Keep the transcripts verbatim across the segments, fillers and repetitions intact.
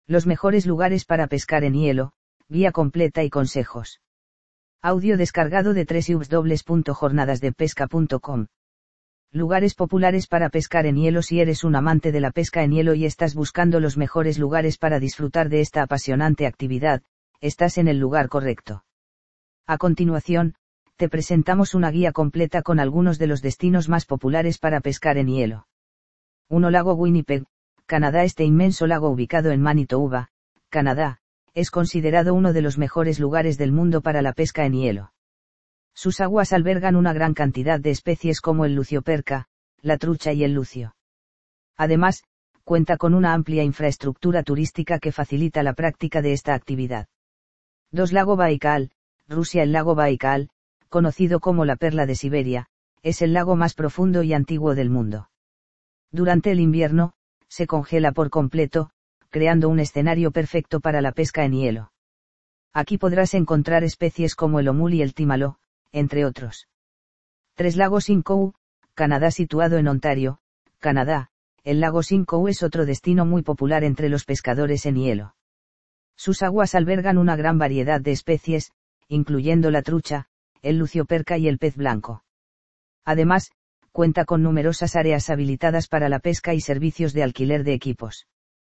Los mejores lugares para pescar en hielo, guía completa y consejos. Audio descargado de doble u doble u doble u punto jornadas de pesca punto com. Lugares populares para pescar en hielo. Si eres un amante de la pesca en hielo y estás buscando los mejores lugares para disfrutar de esta apasionante actividad, estás en el lugar correcto. A continuación, te presentamos una guía completa con algunos de los destinos más populares para pescar en hielo. uno Lago Winnipeg, Canadá. Este inmenso lago ubicado en Manitoba, Canadá, es considerado uno de los mejores lugares del mundo para la pesca en hielo. Sus aguas albergan una gran cantidad de especies como el lucioperca, la trucha y el lucio. Además, cuenta con una amplia infraestructura turística que facilita la práctica de esta actividad. dos Lago Baikal, Rusia. El lago Baikal, conocido como la perla de Siberia, es el lago más profundo y antiguo del mundo. Durante el invierno, se congela por completo, creando un escenario perfecto para la pesca en hielo. Aquí podrás encontrar especies como el omul y el tímalo, entre otros. tres Lago Simcoe, Canadá. Situado en Ontario, Canadá, el lago Simcoe es otro destino muy popular entre los pescadores en hielo. Sus aguas albergan una gran variedad de especies, incluyendo la trucha, el lucioperca y el pez blanco. Además, cuenta con numerosas áreas habilitadas para la pesca y servicios de alquiler de equipos.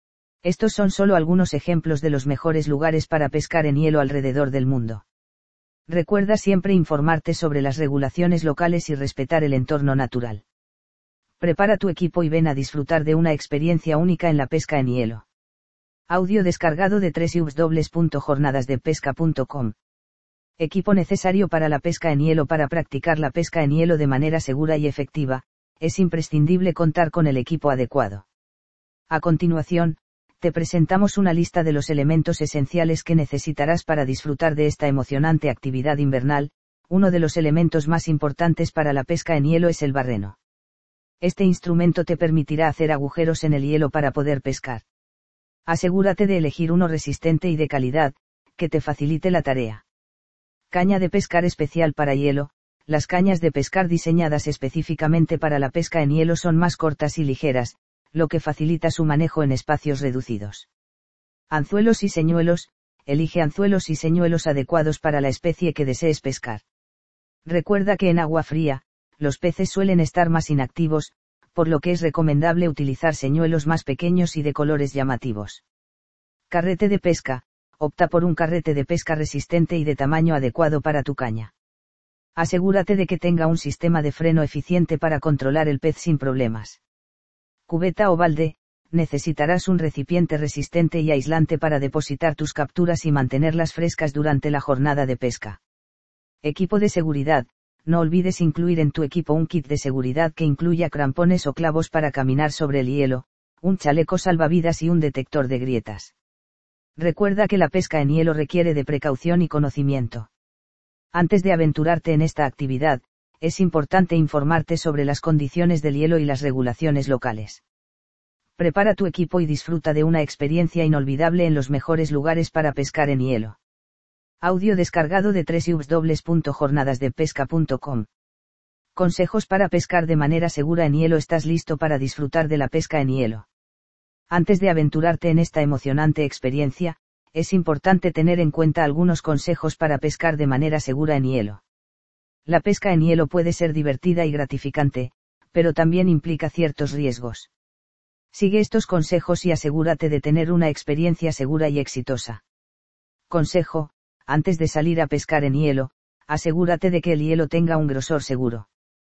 Estos son solo algunos ejemplos de los mejores lugares para pescar en hielo alrededor del mundo. Recuerda siempre informarte sobre las regulaciones locales y respetar el entorno natural. Prepara tu equipo y ven a disfrutar de una experiencia única en la pesca en hielo. Audio descargado de doble u doble u doble u punto jornadas de pesca punto com. Equipo necesario para la pesca en hielo. Para practicar la pesca en hielo de manera segura y efectiva, es imprescindible contar con el equipo adecuado. A continuación, te presentamos una lista de los elementos esenciales que necesitarás para disfrutar de esta emocionante actividad invernal. Uno de los elementos más importantes para la pesca en hielo es el barreno. Este instrumento te permitirá hacer agujeros en el hielo para poder pescar. Asegúrate de elegir uno resistente y de calidad, que te facilite la tarea. Caña de pescar especial para hielo. Las cañas de pescar diseñadas específicamente para la pesca en hielo son más cortas y ligeras, lo que facilita su manejo en espacios reducidos. Anzuelos y señuelos. Elige anzuelos y señuelos adecuados para la especie que desees pescar. Recuerda que en agua fría, los peces suelen estar más inactivos, por lo que es recomendable utilizar señuelos más pequeños y de colores llamativos. Carrete de pesca. Opta por un carrete de pesca resistente y de tamaño adecuado para tu caña. Asegúrate de que tenga un sistema de freno eficiente para controlar el pez sin problemas. Cubeta o balde. Necesitarás un recipiente resistente y aislante para depositar tus capturas y mantenerlas frescas durante la jornada de pesca. Equipo de seguridad. No olvides incluir en tu equipo un kit de seguridad que incluya crampones o clavos para caminar sobre el hielo, un chaleco salvavidas y un detector de grietas. Recuerda que la pesca en hielo requiere de precaución y conocimiento. Antes de aventurarte en esta actividad, es importante informarte sobre las condiciones del hielo y las regulaciones locales. Prepara tu equipo y disfruta de una experiencia inolvidable en los mejores lugares para pescar en hielo. Audio descargado de doble u doble u doble u punto jornadas de pesca punto com. Consejos para pescar de manera segura en hielo. ¿Estás listo para disfrutar de la pesca en hielo? Antes de aventurarte en esta emocionante experiencia, es importante tener en cuenta algunos consejos para pescar de manera segura en hielo. La pesca en hielo puede ser divertida y gratificante, pero también implica ciertos riesgos. Sigue estos consejos y asegúrate de tener una experiencia segura y exitosa. Consejo: antes de salir a pescar en hielo, asegúrate de que el hielo tenga un grosor seguro.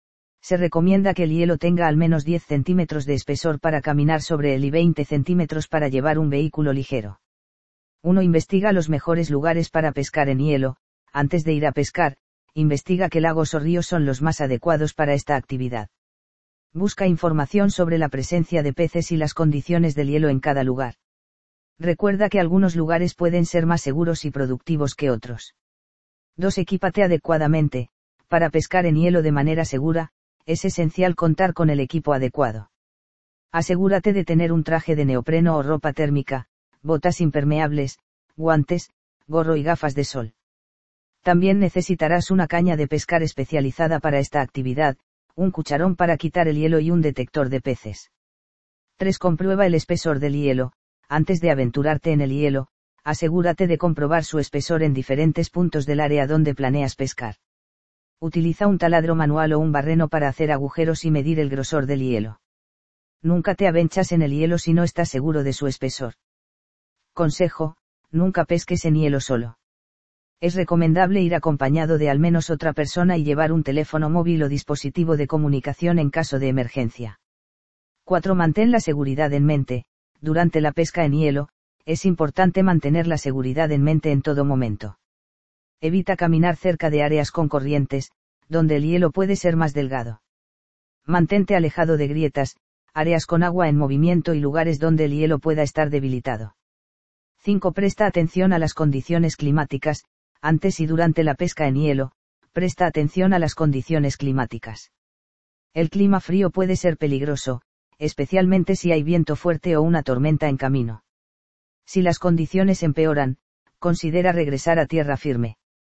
Se recomienda que el hielo tenga al menos diez centímetros de espesor para caminar sobre él y veinte centímetros para llevar un vehículo ligero. uno Investiga los mejores lugares para pescar en hielo. Antes de ir a pescar, investiga qué lagos o ríos son los más adecuados para esta actividad. Busca información sobre la presencia de peces y las condiciones del hielo en cada lugar. Recuerda que algunos lugares pueden ser más seguros y productivos que otros. dos Equípate adecuadamente. Para pescar en hielo de manera segura, es esencial contar con el equipo adecuado. Asegúrate de tener un traje de neopreno o ropa térmica, botas impermeables, guantes, gorro y gafas de sol. También necesitarás una caña de pescar especializada para esta actividad, un cucharón para quitar el hielo y un detector de peces. tres Comprueba el espesor del hielo. Antes de aventurarte en el hielo, asegúrate de comprobar su espesor en diferentes puntos del área donde planeas pescar. Utiliza un taladro manual o un barreno para hacer agujeros y medir el grosor del hielo. Nunca te avenchas en el hielo si no estás seguro de su espesor. Consejo: nunca pesques en hielo solo. Es recomendable ir acompañado de al menos otra persona y llevar un teléfono móvil o dispositivo de comunicación en caso de emergencia. cuatro. Mantén la seguridad en mente. Durante la pesca en hielo, es importante mantener la seguridad en mente en todo momento. Evita caminar cerca de áreas con corrientes, donde el hielo puede ser más delgado. Mantente alejado de grietas, áreas con agua en movimiento y lugares donde el hielo pueda estar debilitado. cinco. Presta atención a las condiciones climáticas. Antes y durante la pesca en hielo, presta atención a las condiciones climáticas. El clima frío puede ser peligroso, especialmente si hay viento fuerte o una tormenta en camino. Si las condiciones empeoran, considera regresar a tierra firme.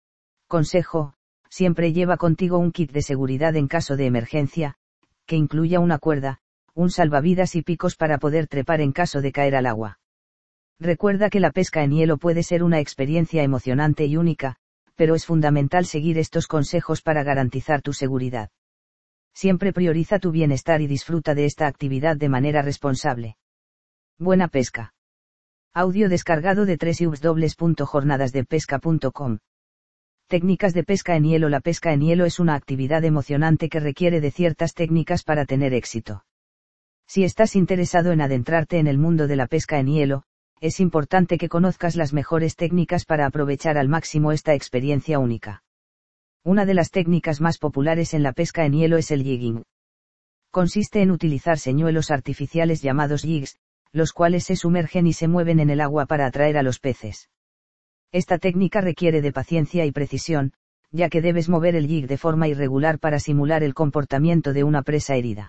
Consejo: siempre lleva contigo un kit de seguridad en caso de emergencia, que incluya una cuerda, un salvavidas y picos para poder trepar en caso de caer al agua. Recuerda que la pesca en hielo puede ser una experiencia emocionante y única, pero es fundamental seguir estos consejos para garantizar tu seguridad. Siempre prioriza tu bienestar y disfruta de esta actividad de manera responsable. Buena pesca. Audio descargado de doble u doble u doble u punto jornadas de pesca punto com. Técnicas de pesca en hielo. La pesca en hielo es una actividad emocionante que requiere de ciertas técnicas para tener éxito. Si estás interesado en adentrarte en el mundo de la pesca en hielo, es importante que conozcas las mejores técnicas para aprovechar al máximo esta experiencia única. Una de las técnicas más populares en la pesca en hielo es el jigging. Consiste en utilizar señuelos artificiales llamados jigs, los cuales se sumergen y se mueven en el agua para atraer a los peces. Esta técnica requiere de paciencia y precisión, ya que debes mover el jig de forma irregular para simular el comportamiento de una presa herida.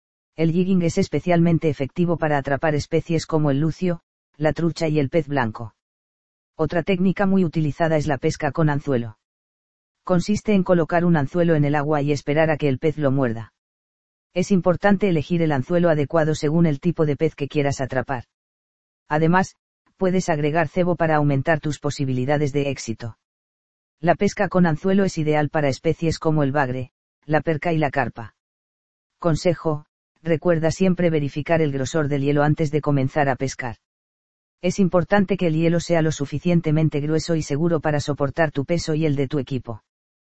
El jigging es especialmente efectivo para atrapar especies como el lucio, la trucha y el pez blanco. Otra técnica muy utilizada es la pesca con anzuelo. Consiste en colocar un anzuelo en el agua y esperar a que el pez lo muerda. Es importante elegir el anzuelo adecuado según el tipo de pez que quieras atrapar. Además, puedes agregar cebo para aumentar tus posibilidades de éxito. La pesca con anzuelo es ideal para especies como el bagre, la perca y la carpa. Consejo: recuerda siempre verificar el grosor del hielo antes de comenzar a pescar. Es importante que el hielo sea lo suficientemente grueso y seguro para soportar tu peso y el de tu equipo.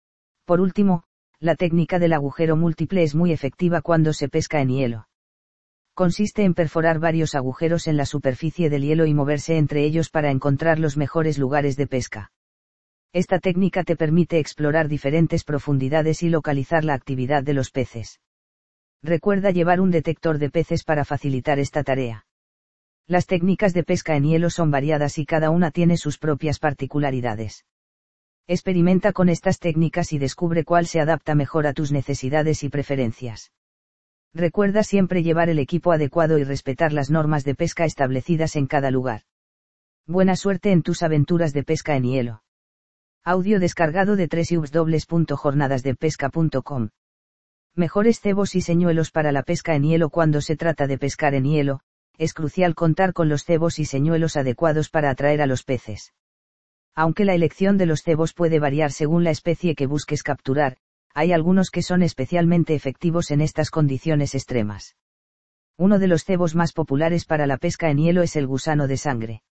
Por último, la técnica del agujero múltiple es muy efectiva cuando se pesca en hielo. Consiste en perforar varios agujeros en la superficie del hielo y moverse entre ellos para encontrar los mejores lugares de pesca. Esta técnica te permite explorar diferentes profundidades y localizar la actividad de los peces. Recuerda llevar un detector de peces para facilitar esta tarea. Las técnicas de pesca en hielo son variadas y cada una tiene sus propias particularidades. Experimenta con estas técnicas y descubre cuál se adapta mejor a tus necesidades y preferencias. Recuerda siempre llevar el equipo adecuado y respetar las normas de pesca establecidas en cada lugar. Buena suerte en tus aventuras de pesca en hielo. Audio descargado de doble u doble u doble u punto jornadas de pesca punto com. Mejores cebos y señuelos para la pesca en hielo. Cuando se trata de pescar en hielo, es crucial contar con los cebos y señuelos adecuados para atraer a los peces. Aunque la elección de los cebos puede variar según la especie que busques capturar, hay algunos que son especialmente efectivos en estas condiciones extremas. Uno de los cebos más populares para la pesca en hielo es el gusano de sangre.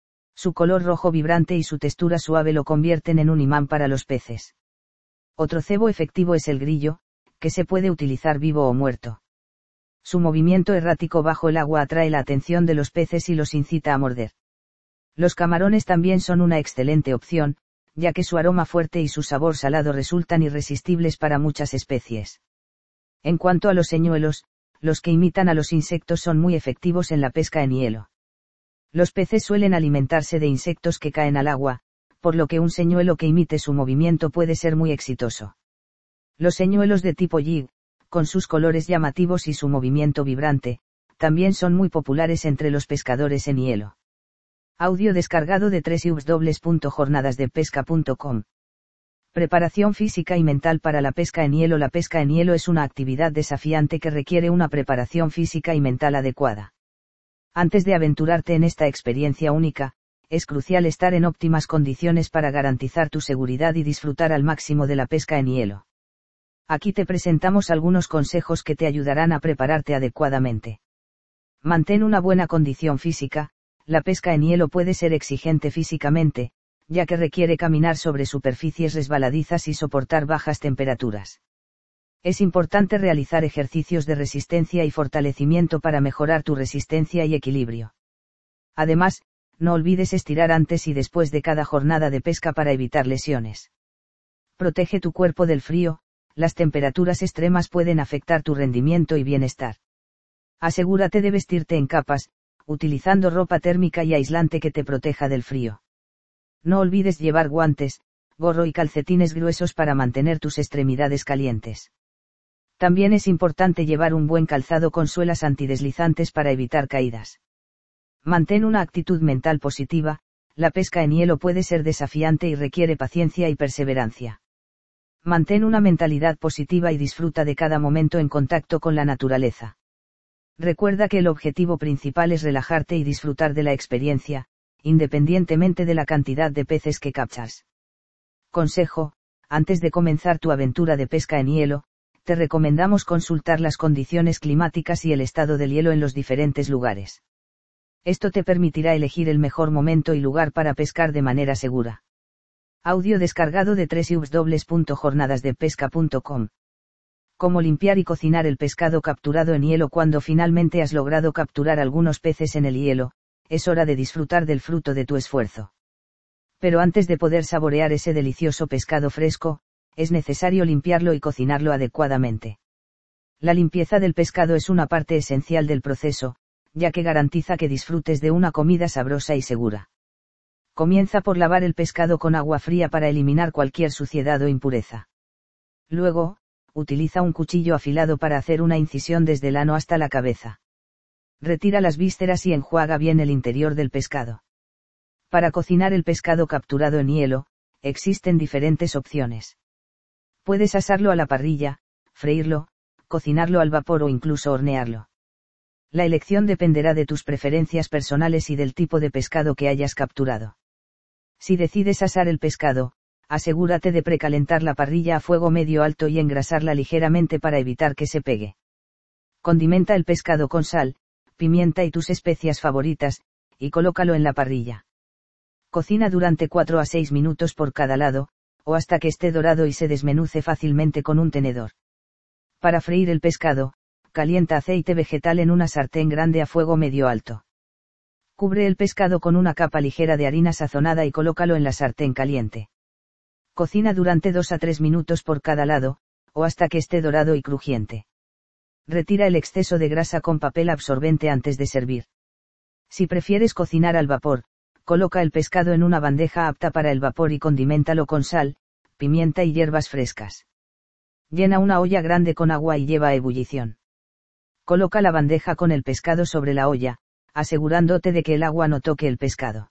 Su color rojo vibrante y su textura suave lo convierten en un imán para los peces. Otro cebo efectivo es el grillo, que se puede utilizar vivo o muerto. Su movimiento errático bajo el agua atrae la atención de los peces y los incita a morder. Los camarones también son una excelente opción, ya que su aroma fuerte y su sabor salado resultan irresistibles para muchas especies. En cuanto a los señuelos, los que imitan a los insectos son muy efectivos en la pesca en hielo. Los peces suelen alimentarse de insectos que caen al agua, por lo que un señuelo que imite su movimiento puede ser muy exitoso. Los señuelos de tipo jig, con sus colores llamativos y su movimiento vibrante, también son muy populares entre los pescadores en hielo. Audio descargado de doble u doble u doble u punto jornadas de pesca punto com. Preparación física y mental para la pesca en hielo. La pesca en hielo es una actividad desafiante que requiere una preparación física y mental adecuada. Antes de aventurarte en esta experiencia única, es crucial estar en óptimas condiciones para garantizar tu seguridad y disfrutar al máximo de la pesca en hielo. Aquí te presentamos algunos consejos que te ayudarán a prepararte adecuadamente. Mantén una buena condición física. La pesca en hielo puede ser exigente físicamente, ya que requiere caminar sobre superficies resbaladizas y soportar bajas temperaturas. Es importante realizar ejercicios de resistencia y fortalecimiento para mejorar tu resistencia y equilibrio. Además, no olvides estirar antes y después de cada jornada de pesca para evitar lesiones. Protege tu cuerpo del frío. Las temperaturas extremas pueden afectar tu rendimiento y bienestar. Asegúrate de vestirte en capas, utilizando ropa térmica y aislante que te proteja del frío. No olvides llevar guantes, gorro y calcetines gruesos para mantener tus extremidades calientes. También es importante llevar un buen calzado con suelas antideslizantes para evitar caídas. Mantén una actitud mental positiva. La pesca en hielo puede ser desafiante y requiere paciencia y perseverancia. Mantén una mentalidad positiva y disfruta de cada momento en contacto con la naturaleza. Recuerda que el objetivo principal es relajarte y disfrutar de la experiencia, independientemente de la cantidad de peces que captas. Consejo: antes de comenzar tu aventura de pesca en hielo, te recomendamos consultar las condiciones climáticas y el estado del hielo en los diferentes lugares. Esto te permitirá elegir el mejor momento y lugar para pescar de manera segura. Audio descargado de doble u doble u doble u punto jornadas de pesca punto com. Cómo limpiar y cocinar el pescado capturado en hielo. Cuando finalmente has logrado capturar algunos peces en el hielo, es hora de disfrutar del fruto de tu esfuerzo. Pero antes de poder saborear ese delicioso pescado fresco, es necesario limpiarlo y cocinarlo adecuadamente. La limpieza del pescado es una parte esencial del proceso, ya que garantiza que disfrutes de una comida sabrosa y segura. Comienza por lavar el pescado con agua fría para eliminar cualquier suciedad o impureza. Luego, utiliza un cuchillo afilado para hacer una incisión desde el ano hasta la cabeza. Retira las vísceras y enjuaga bien el interior del pescado. Para cocinar el pescado capturado en hielo, existen diferentes opciones. Puedes asarlo a la parrilla, freírlo, cocinarlo al vapor o incluso hornearlo. La elección dependerá de tus preferencias personales y del tipo de pescado que hayas capturado. Si decides asar el pescado, asegúrate de precalentar la parrilla a fuego medio alto y engrasarla ligeramente para evitar que se pegue. Condimenta el pescado con sal, pimienta y tus especias favoritas, y colócalo en la parrilla. Cocina durante cuatro a seis minutos por cada lado, o hasta que esté dorado y se desmenuce fácilmente con un tenedor. Para freír el pescado, calienta aceite vegetal en una sartén grande a fuego medio alto. Cubre el pescado con una capa ligera de harina sazonada y colócalo en la sartén caliente. Cocina durante dos a tres minutos por cada lado, o hasta que esté dorado y crujiente. Retira el exceso de grasa con papel absorbente antes de servir. Si prefieres cocinar al vapor, coloca el pescado en una bandeja apta para el vapor y condiméntalo con sal, pimienta y hierbas frescas. Llena una olla grande con agua y lleva a ebullición. Coloca la bandeja con el pescado sobre la olla, asegurándote de que el agua no toque el pescado.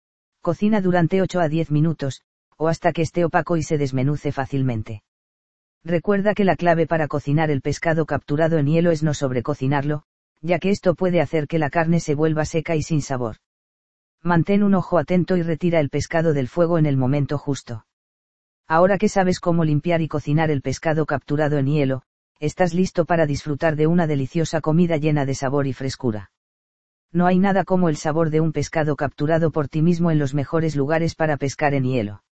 Cocina durante ocho a diez minutos, o hasta que esté opaco y se desmenuce fácilmente. Recuerda que la clave para cocinar el pescado capturado en hielo es no sobrecocinarlo, ya que esto puede hacer que la carne se vuelva seca y sin sabor. Mantén un ojo atento y retira el pescado del fuego en el momento justo. Ahora que sabes cómo limpiar y cocinar el pescado capturado en hielo, estás listo para disfrutar de una deliciosa comida llena de sabor y frescura. No hay nada como el sabor de un pescado capturado por ti mismo en los mejores lugares para pescar en hielo.